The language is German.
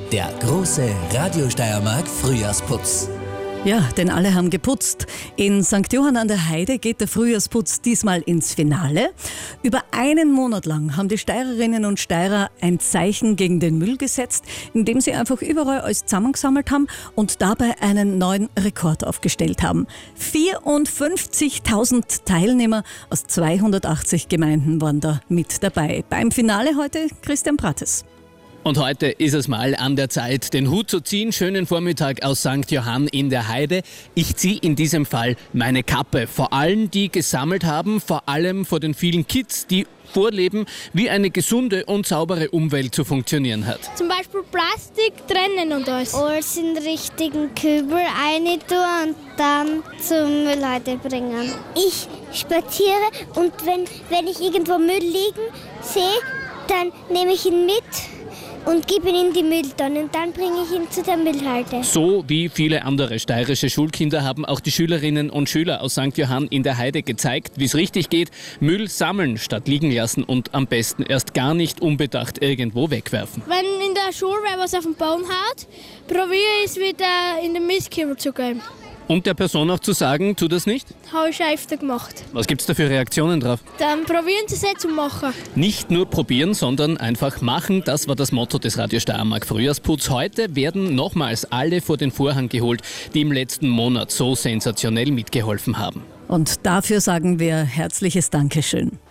Der große Radio Steiermark Frühjahrsputz. Ja, denn alle haben geputzt. In St. Johann an der Heide geht der Frühjahrsputz diesmal ins Finale. Über einen Monat lang haben die Steirerinnen und Steirer ein Zeichen gegen den Müll gesetzt, indem sie einfach überall alles zusammengesammelt haben und dabei einen neuen Rekord aufgestellt haben. 54.000 Teilnehmer aus 280 Gemeinden waren da mit dabei. Beim Finale heute Christian Prates. Und heute ist es mal an der Zeit, den Hut zu ziehen. Schönen Vormittag aus St. Johann in der Heide. Ich ziehe in diesem Fall meine Kappe. Vor allen, die gesammelt haben, vor allem vor den vielen Kids, die vorleben, wie eine gesunde und saubere Umwelt zu funktionieren hat. Zum Beispiel Plastik trennen und alles. Alles in den richtigen Kübel rein tun und dann zum Müllhalde bringen. Ich spaziere und wenn ich irgendwo Müll liegen sehe, dann nehme ich ihn mit und gebe ihn in die Mülltonne und dann bringe ich ihn zu der Müllhalde. So wie viele andere steirische Schulkinder haben auch die Schülerinnen und Schüler aus St. Johann in der Heide gezeigt, wie es richtig geht. Müll sammeln statt liegen lassen und am besten erst gar nicht unbedacht irgendwo wegwerfen. Wenn in der Schule wer was auf den Baum hat, probiere ich es wieder in den Mistkübel zu geben. Und der Person auch zu sagen, tu das nicht? Habe ich schon öfter gemacht. Was gibt's da für Reaktionen drauf? Dann probieren Sie es jetzt zu machen. Nicht nur probieren, sondern einfach machen. Das war das Motto des Radio Steiermark Frühjahrsputz. Heute werden nochmals alle vor den Vorhang geholt, die im letzten Monat so sensationell mitgeholfen haben. Und dafür sagen wir herzliches Dankeschön.